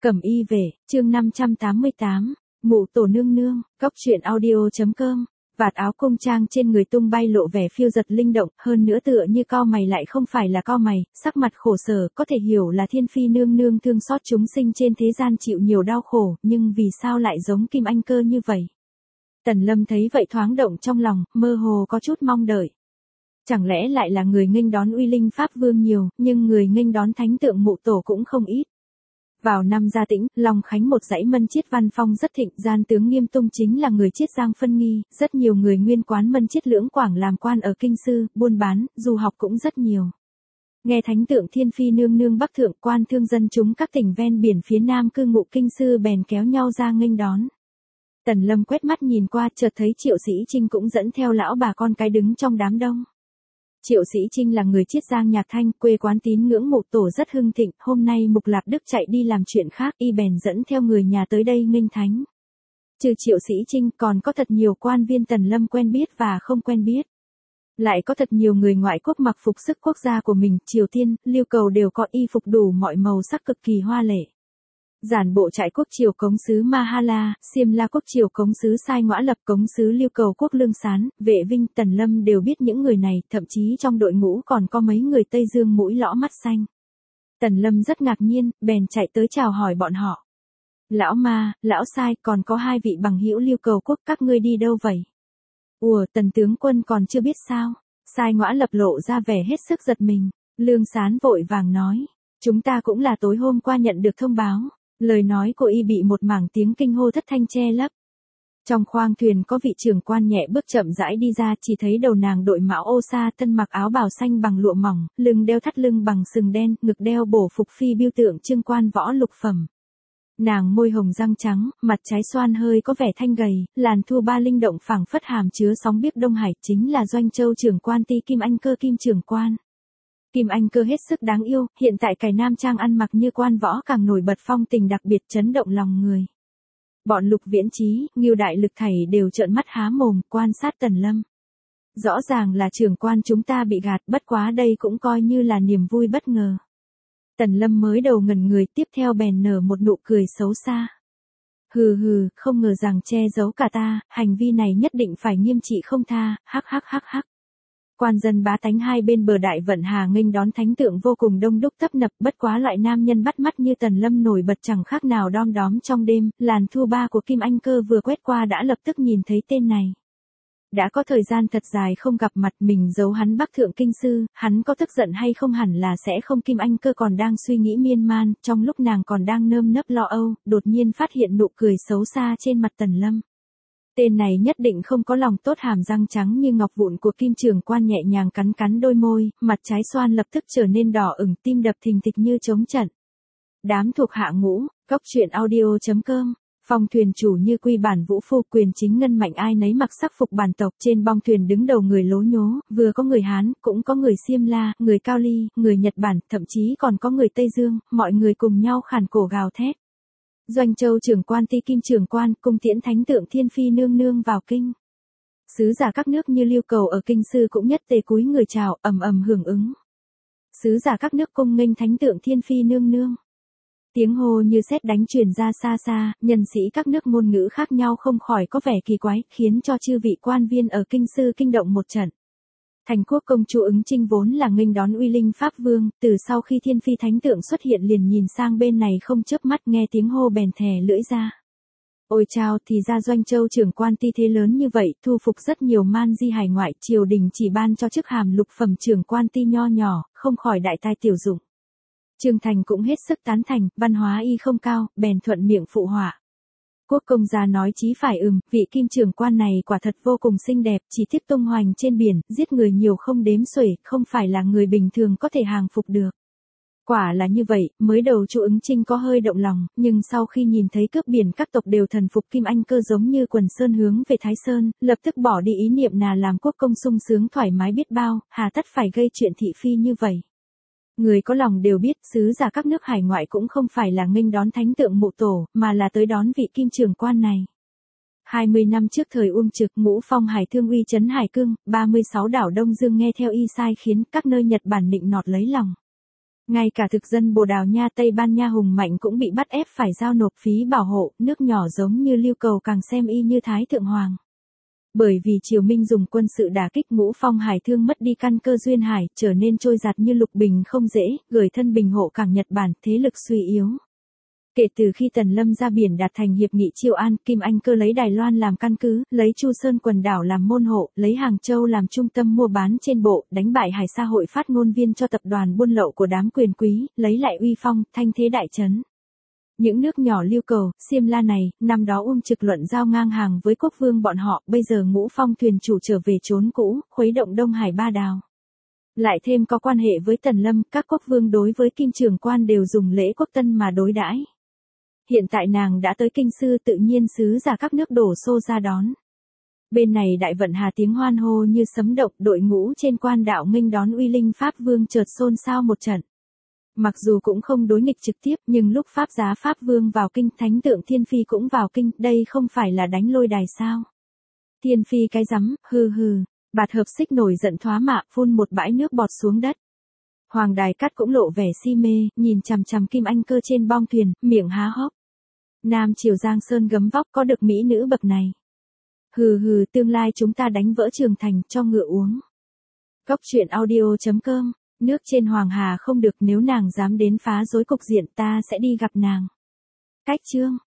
Cẩm y về, chương 588, mụ tổ nương nương, cóc truyện audio.com. Vạt áo cung trang trên người tung bay lộ vẻ phiêu giật linh động, hơn nữa tựa như cau mày lại không phải là cau mày, sắc mặt khổ sở, có thể hiểu là thiên phi nương nương thương xót chúng sinh trên thế gian chịu nhiều đau khổ, nhưng vì sao lại giống Kim Anh Cơ như vậy? Tần Lâm thấy vậy thoáng động trong lòng, mơ hồ có chút mong đợi. Chẳng lẽ lại là người nghênh đón uy linh pháp vương nhiều, nhưng người nghênh đón thánh tượng mụ tổ cũng không ít. Vào năm Gia Tĩnh, Long Khánh một dãy mân chiết văn phong rất thịnh, gian tướng Nghiêm Tung chính là người chiết giang phân nghi, rất nhiều người nguyên quán mân chiết lưỡng quảng làm quan ở kinh sư, buôn bán, du học cũng rất nhiều. Nghe thánh tượng thiên phi nương nương bắc thượng quan thương dân chúng các tỉnh ven biển phía nam cư ngụ kinh sư bèn kéo nhau ra nghênh đón. Tần Lâm quét mắt nhìn qua chợt thấy Triệu Sĩ Trinh cũng dẫn theo lão bà con cái đứng trong đám đông. Triệu Sĩ Trinh là người chiết giang nhạc thanh, quê quán tín ngưỡng mụ tổ rất hưng thịnh, hôm nay Mục Lạp Đức chạy đi làm chuyện khác, y bèn dẫn theo người nhà tới đây nghênh thánh. Trừ Triệu Sĩ Trinh còn có thật nhiều quan viên Tần Lâm quen biết và không quen biết. Lại có thật nhiều người ngoại quốc mặc phục sức quốc gia của mình, Triều Tiên, Liêu Cầu đều có y phục đủ mọi màu sắc cực kỳ hoa lệ. Giản bộ trại quốc triều cống sứ Mahala, Xiêm La quốc triều cống sứ Sai Ngõa Lập, cống sứ Liêu Cầu quốc Lương Sán, Vệ Vinh, Tần Lâm đều biết những người này, thậm chí trong đội ngũ còn có mấy người Tây Dương mũi lõ mắt xanh. Tần Lâm rất ngạc nhiên, bèn chạy tới chào hỏi bọn họ. Lão Ma, Lão Sai, còn có hai vị bằng hữu Liêu Cầu quốc, các ngươi đi đâu vậy? Ủa, Tần tướng quân còn chưa biết sao? Sai Ngõa Lập lộ ra vẻ hết sức giật mình. Lương Sán vội vàng nói, chúng ta cũng là tối hôm qua nhận được thông báo. Lời nói của y bị một mảng tiếng kinh hô thất thanh che lấp. Trong khoang thuyền có vị trưởng quan nhẹ bước chậm rãi đi ra, chỉ thấy đầu nàng đội mão ô sa, thân mặc áo bào xanh bằng lụa mỏng, lưng đeo thắt lưng bằng sừng đen, ngực đeo bổ phục phi biểu tượng trưng quan võ lục phẩm. Nàng môi hồng răng trắng, mặt trái xoan hơi có vẻ thanh gầy, làn thu ba linh động phảng phất hàm chứa sóng biếc Đông Hải, chính là Doanh Châu trưởng quan ty Kim Anh Cơ Kim trưởng quan. Kim Anh Cơ hết sức đáng yêu, hiện tại cài nam trang ăn mặc như quan võ càng nổi bật phong tình đặc biệt chấn động lòng người. Bọn Lục Viễn Chí, Ngưu Đại Lực thảy đều trợn mắt há mồm, quan sát Tần Lâm. Rõ ràng là trưởng quan chúng ta bị gạt, bất quá đây cũng coi như là niềm vui bất ngờ. Tần Lâm mới đầu ngẩn người, tiếp theo bèn nở một nụ cười xấu xa. Hừ hừ, không ngờ rằng che giấu cả ta, hành vi này nhất định phải nghiêm trị không tha, hắc hắc hắc hắc. Quan dân bá tánh hai bên bờ đại vận hà nghênh đón thánh tượng vô cùng đông đúc tấp nập, bất quá loại nam nhân bắt mắt như Tần Lâm nổi bật chẳng khác nào đom đóm trong đêm, làn thu ba của Kim Anh Cơ vừa quét qua đã lập tức nhìn thấy tên này. Đã có thời gian thật dài không gặp mặt, mình giấu hắn Bắc Thượng Kinh Sư, hắn có tức giận hay không hẳn là sẽ không. Kim Anh Cơ còn đang suy nghĩ miên man, trong lúc nàng còn đang nơm nớp lo âu, đột nhiên phát hiện nụ cười xấu xa trên mặt Tần Lâm. Tên này nhất định không có lòng tốt, hàm răng trắng như ngọc vụn của Kim trưởng quan nhẹ nhàng cắn cắn đôi môi, mặt trái xoan lập tức trở nên đỏ ửng, tim đập thình thịch như trống trận. Đám thuộc hạ ngũ, cóc truyện audio.com. Phong thuyền chủ như quy bản vũ phu, quyền chính ngân mạnh ai nấy mặc sắc phục bản tộc, trên bong thuyền đứng đầu người lố nhố, vừa có người Hán, cũng có người Xiêm La, người Cao Ly, người Nhật Bản, thậm chí còn có người Tây Dương, mọi người cùng nhau khản cổ gào thét. Doanh Châu trưởng quan ty Kim trưởng quan cung tiễn thánh tượng thiên phi nương nương vào kinh. Sứ giả các nước như Liêu Cầu ở kinh sư cũng nhất tề cúi người chào, ầm ầm hưởng ứng. Sứ giả các nước cung nghênh thánh tượng thiên phi nương nương. Tiếng hô như sét đánh truyền ra xa xa, nhân sĩ các nước ngôn ngữ khác nhau không khỏi có vẻ kỳ quái, khiến cho chư vị quan viên ở kinh sư kinh động một trận. Thành quốc công chúa Ứng Trinh vốn là nghênh đón uy linh pháp vương, từ sau khi thiên phi thánh tượng xuất hiện liền nhìn sang bên này không chớp mắt, nghe tiếng hô bèn thè lưỡi ra. Ôi chao, thì ra Doanh Châu trưởng quan ty thế lớn như vậy, thu phục rất nhiều man di hải ngoại, triều đình chỉ ban cho chức hàm lục phẩm trưởng quan ty nho nhỏ, không khỏi đại tai tiểu dụng. Trương Thành cũng hết sức tán thành, văn hóa y không cao, bèn thuận miệng phụ họa. Quốc công gia nói chí phải, vị Kim trưởng quan này quả thật vô cùng xinh đẹp, chỉ tiếc tung hoành trên biển, giết người nhiều không đếm xuể, không phải là người bình thường có thể hàng phục được. Quả là như vậy, mới đầu chu Ứng Trinh có hơi động lòng, nhưng sau khi nhìn thấy cướp biển các tộc đều thần phục Kim Anh Cơ giống như quần sơn hướng về Thái Sơn, lập tức bỏ đi ý niệm nà làm quốc công sung sướng thoải mái biết bao, hà tất phải gây chuyện thị phi như vậy. Người có lòng đều biết, sứ giả các nước hải ngoại cũng không phải là nghênh đón thánh tượng mụ tổ, mà là tới đón vị Kim trưởng quan này. 20 năm trước thời Uông Trực, Ngũ Phong Hải Thương uy trấn Hải Cương, 36 đảo Đông Dương nghe theo y sai khiến các nơi Nhật Bản nịnh nọt lấy lòng. Ngay cả thực dân Bồ Đào Nha Tây Ban Nha hùng mạnh cũng bị bắt ép phải giao nộp phí bảo hộ, nước nhỏ giống như Lưu Cầu càng xem y như Thái Thượng Hoàng. Bởi vì Triều Minh dùng quân sự đả kích Ngũ Phong Hải Thương mất đi căn cơ duyên hải, trở nên trôi giạt như lục bình không dễ, gửi thân bình hộ cảng Nhật Bản, thế lực suy yếu. Kể từ khi Tần Lâm ra biển đạt thành hiệp nghị Triệu An, Kim Anh Cơ lấy Đài Loan làm căn cứ, lấy Chu Sơn quần đảo làm môn hộ, lấy Hàng Châu làm trung tâm mua bán trên bộ, đánh bại Hải Sa hội phát ngôn viên cho tập đoàn buôn lậu của đám quyền quý, lấy lại uy phong, thanh thế đại trấn. Những nước nhỏ Lưu Cầu, Xiêm La này, năm đó Trực Luận giao ngang hàng với quốc vương bọn họ, bây giờ Ngũ Phong thuyền chủ trở về trốn cũ, khuấy động Đông Hải Ba Đào. Lại thêm có quan hệ với Tần Lâm, các quốc vương đối với Kim Trường Quan đều dùng lễ quốc tân mà đối đãi. Hiện tại nàng đã tới kinh sư, tự nhiên sứ giả các nước đổ xô ra đón. Bên này đại vận hà tiếng hoan hô như sấm động, đội ngũ trên quan đạo nghênh đón uy linh Pháp Vương chợt xôn xao một trận. Mặc dù cũng không đối nghịch trực tiếp, nhưng lúc Pháp giá Pháp Vương vào kinh, thánh tượng Thiên Phi cũng vào kinh, đây không phải là đánh lôi đài sao? Thiên Phi cái rắm, hừ hừ, Bạt Hợp Xích nổi giận thoá mạ, phun một bãi nước bọt xuống đất. Hoàng Đài Cát cũng lộ vẻ si mê, nhìn chằm chằm Kim Anh Cơ trên bong thuyền, miệng há hốc. Nam Triều Giang Sơn gấm vóc có được mỹ nữ bậc này. Hừ hừ, tương lai chúng ta đánh vỡ Trường Thành cho ngựa uống. Góc truyện audio.com, nước trên Hoàng Hà không được, nếu nàng dám đến phá rối cục diện ta sẽ đi gặp nàng. Cách chương.